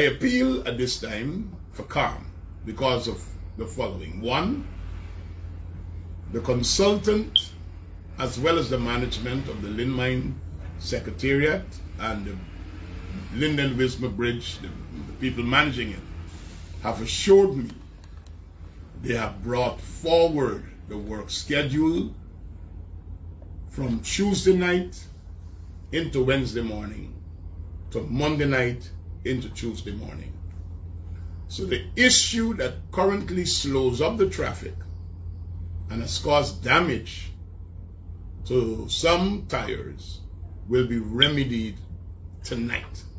appeal at this time for calm because of the following. One, the consultant as well as the management of the Linn-Mine Secretariat and the Linden-Wismar Bridge, the people managing it, have assured me they have brought forward the work schedule from Tuesday night into Wednesday morning to Monday night into Tuesday morning. So the issue that currently slows up the traffic and has caused damage to some tires will be remedied tonight.